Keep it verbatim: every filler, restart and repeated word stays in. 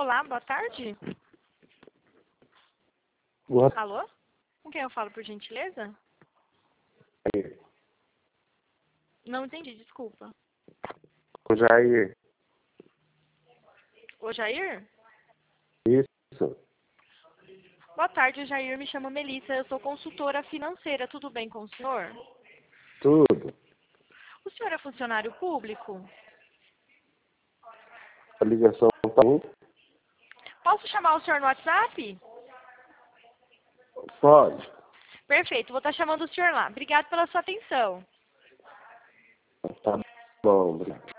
Olá, boa tarde. Boa Alô? Com quem eu falo, por gentileza? tarde. Não entendi, desculpa. O Jair. Ô, Jair? Isso. Boa tarde, Jair. Me chamo Melissa. Eu sou consultora financeira. Tudo bem com o senhor? Tudo. O senhor é funcionário público? A ligação tá bom? Posso chamar o senhor no WhatsApp? Pode. Perfeito, vou estar chamando o senhor lá. Obrigado pela sua atenção. Tá bom, obrigado.